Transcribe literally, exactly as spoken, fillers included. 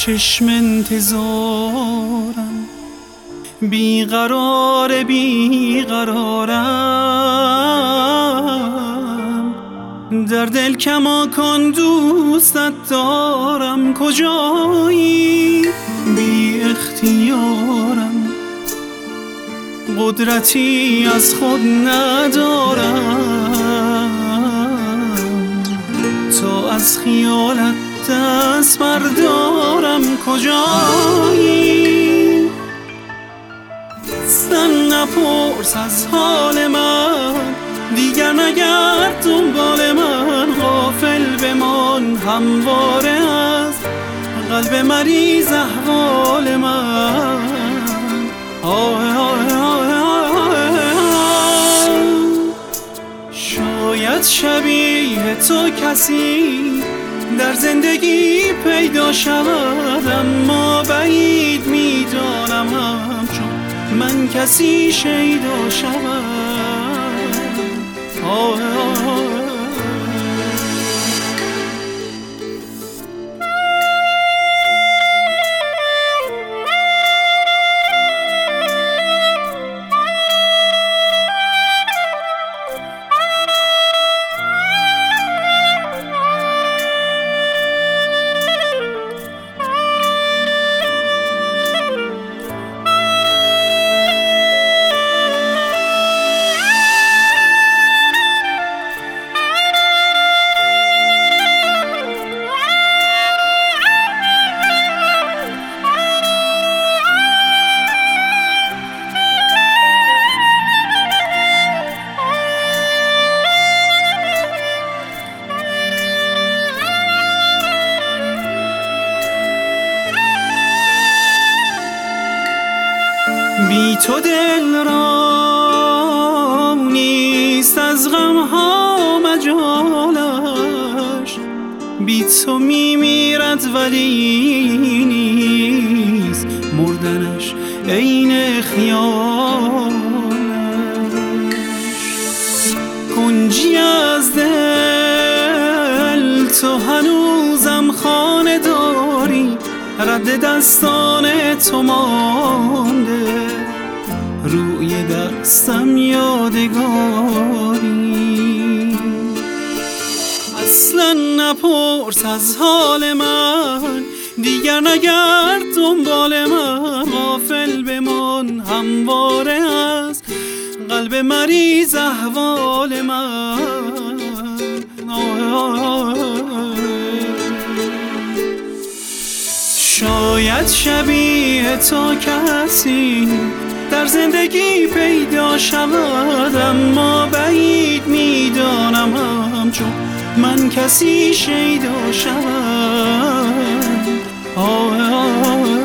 چشم انتظارم، بیقرار بیقرارم، در دل کماکان دوستت دارم. کجایی؟ بی اختیارم، قدرتی از خود ندارم تا از خیالت دست بردارم. کجایی؟ زن نپرس از حال من، دیگر نگرد دنبال من. غافل بمان همواره از قلب مریض احوال من. آه آه آه آه. شاید شبیه تو کسی در زندگی پیدا شود، اما بعید میدانم همچون من کسی شیدا شود. آه آه آه. بی تو دل را نیست از غمها مجالش، بی تو میمیرد ولی نیست مردنش عین خیالش. کنجی از دل تو هنوزم خانه داری، رد دستان تو مانده روی دستم یادگاری. اصلا نپرس از حال من، دیگر نگرد دنبال من. غافل بمان همواره از قلب مریض احوال من. آه آه. شاید شبیه تو کسی در زندگی پیدا شود، اما بعید میدانم همچون من کسی شیدا شود. آه آه.